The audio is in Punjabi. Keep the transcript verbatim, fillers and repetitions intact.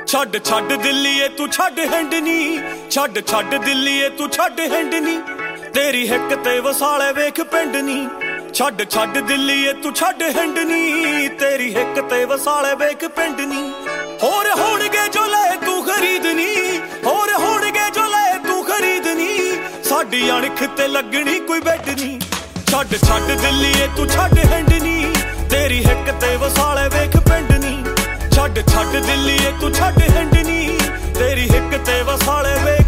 ਛੱਡ ਛੱਡ ਦਿੱਲੀਏ ਤੂੰ ਛੱਡ ਹਿੰਡ ਨੀ, ਛੱਡ ਛੱਡ ਦਿੱਲੀਏ ਤੂੰ ਛੱਡ ਹਿੰਡ ਨੀ, ਤੇਰੀ ਹਿੱਕ ਤੇ ਵਸਾਲੇ ਵੇਖ ਪਿੰਡ ਨੀ। ਛੱਡ ਛੱਡ ਦਿੱਲੀਏ ਤੂੰ ਛੱਡ ਹਿੰਡ ਨੀ, ਤੇਰੀ ਹਿੱਕ ਤੇ ਵਸਾਲੇ ਵੇਖ ਪਿੰਡ ਨੀ। ਹੋਰ ਹੋਣਗੇ ਜੋ ਲੈ ਤੂੰ ਖਰੀਦਨੀ, ਹੋਰ ਹੋਣਗੇ ਜੋ ਲੈ ਤੂੰ ਖਰੀਦਨੀ, ਸਾਡੀ ਅਣਖ ਤੇ ਲੱਗਣੀ ਕੋਈ ਬੈਡ ਨੀ। ਛੱਡ ਛੱਡ ਦਿੱਲੀਏ ਤੂੰ ਛੱਡ ਹਿੰਡ ਨੀ, ਤੇਰੀ ਹਿੱਕ ਤੇ ਵਸਾਲੇ ਵੇਖ ਪਿੰਡ ਨੀ। ਛੱਡ ਛੱਡ ਦਿੱਲੀਏ ਤੂੰ ਛੱਡ ਹਿੰਡ ਨੀ, ਤੇਰੀ ਹਿੱਕ ਤੇ ਵਸਾਲੇ ਵੇਖ